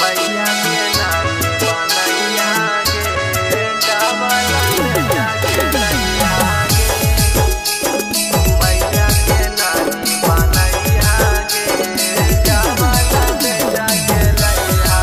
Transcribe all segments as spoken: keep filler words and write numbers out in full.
मैया के नानी बनैया गे डबल बेटा के लैया गे मैया के नानी बनैया गे डबल बेटा के लैया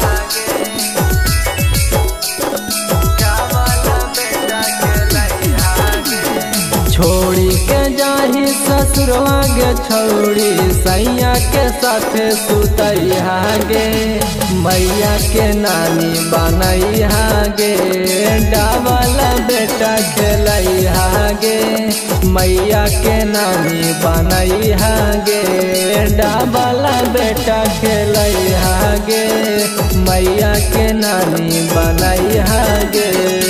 गे छोड़ी के जाही ससुरवा गे छौड़ी सैया के साथे सुतैया गे मैया के नानी बनैया गे डबल बेटा खेलैया गे मैया के नानी बनैया गे डबल बेटा खेलैया गे मैया के नानी बनैया गे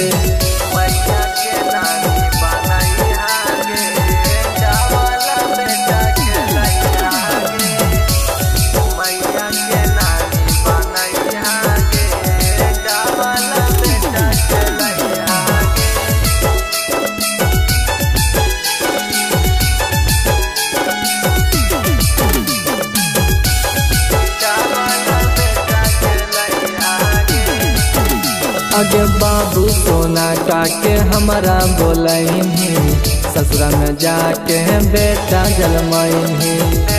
आगे बाबू सोना काके हमारा बोलही ससुरा में जाके बेटा जलमही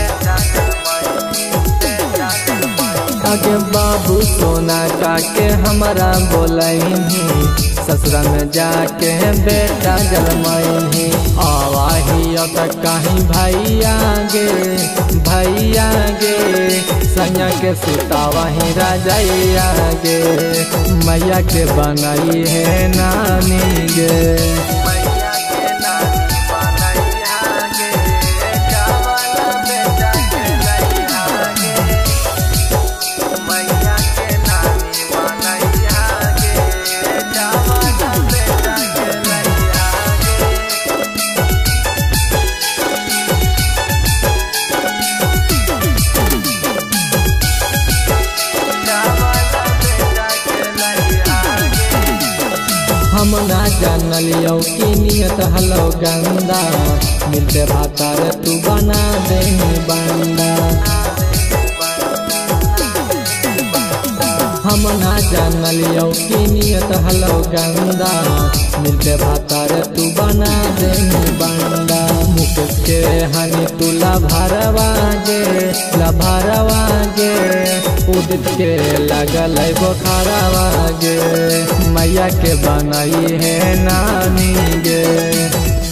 आगे बाबू सोना काके हमारा बोलही ससुरा में जाके बेटा जलमही आवाही तक कहीं भैया गे भैया गे सैया के सुतावही राजैया गे मैया के बनई है नानी गे मैया के नानी बनैया गे डबल बेटा के लैया गे मैया के नानी बनैया गे डबल बेटा के लैया हम ना जानलियो की नियत हलो गंदा मिलते भातार तू बना दे बंदा हम ना जानलियो की नियत हलो गंदा मिलते भातार तू बना दे बंदा मुकेश के हनी तू लभारवा गे लभारवा गे उदित के लगल बोखारवा गे मैया के बनई है नानी गे।